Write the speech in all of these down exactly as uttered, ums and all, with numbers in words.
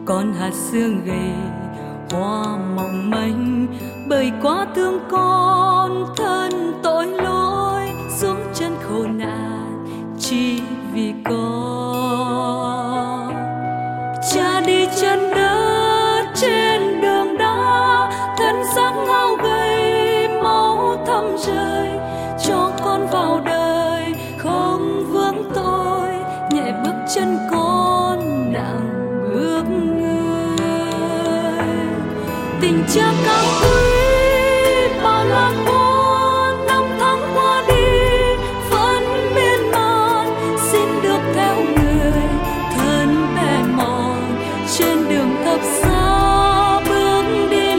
con hạt sương gầy hoa mỏng manh, bởi quá thương con thân tội lỗi xuống chân khổ nạn chỉ vì con. Cha đi chân đất trên đường đá, thân xác ngao gầy máu thấm rơi, cho con vào đời không vướng tôi, nhẹ bước chân con nặng bước người. Tình cha cao quý bao la muôn năm tháng qua đi vẫn miên man, xin được theo người thân bè mòn trên đường thập giá bước đi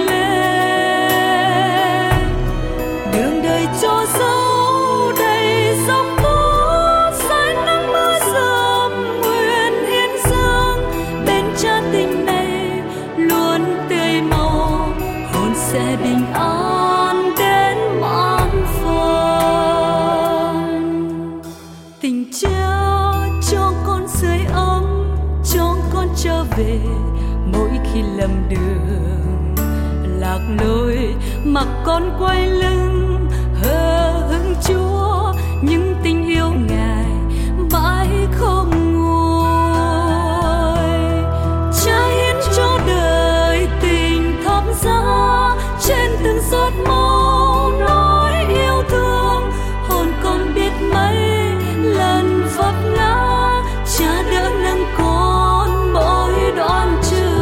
lên. Đường đời cho dấu đầy dòng tố say nắng mưa rầm, nguyện hiến dâng bên cha tình này luôn tươi màu, hồn sẽ bình an đến mãn phần. Tình cha cho con sưởi ấm, cho con trở về mỗi khi lầm đường lạc lối, mặc con quay lưng hờ hững Chúa, những tình yêu Ngài mãi không nguôi. Cha hiến cho đời tình thắm giá, trên từng giọt máu nói yêu thương, hồn con biết mấy lần vấp ngã, cha đỡ nâng con mỗi đoạn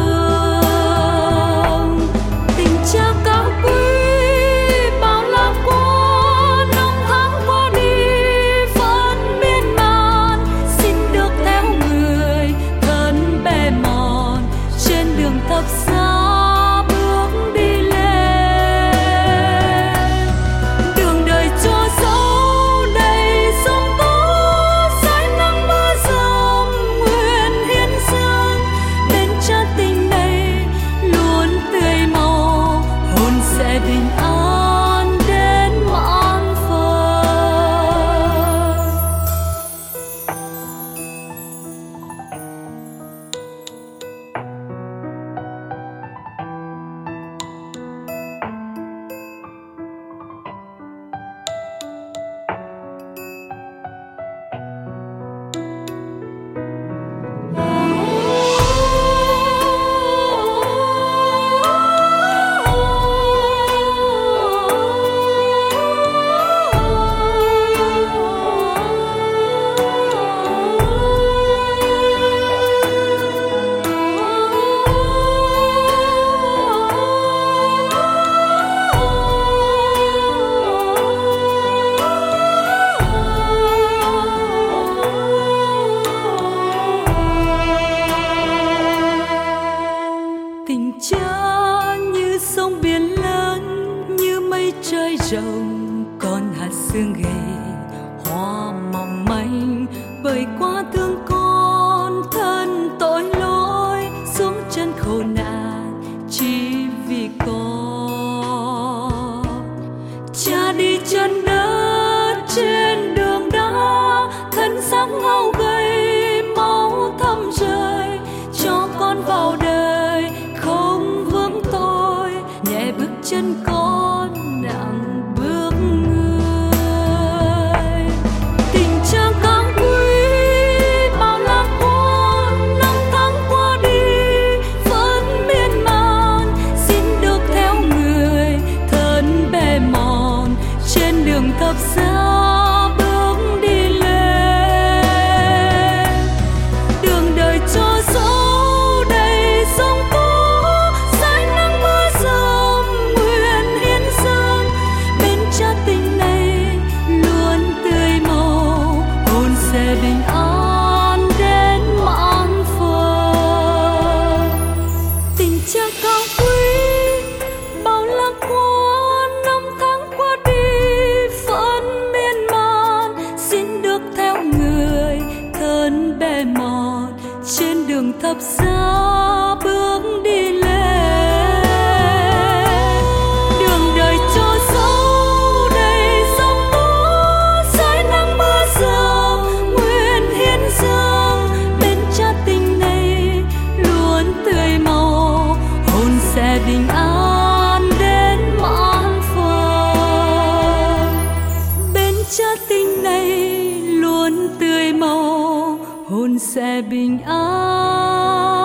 trường. Tình cha cao quý bao la qua năm tháng qua đi vẫn miên man, xin được theo người thân bè mòn trên đường thập giá bước đi lên. Đường đời cho dấu đầy sông tố say nắng mưa rầm, nguyện hiến dâng bên cha tình này luôn tươi màu, hồn sẽ bình an đến mãn phần. Tình cha như sông biển lớn, như mây trời rộng, con hạt sương gầy hoa mỏng manh, bởi quá thương con thân tội lỗi xuống chân khổ nạn chỉ vì con. Cha đi chân đất trên đường đá, thân xác ngao gầy máu thấm rơi, cho con vào đời không vướng tôi, nhẹ bước chân con nặng bước người. Tình cha cao quý hồn sẽ bình an.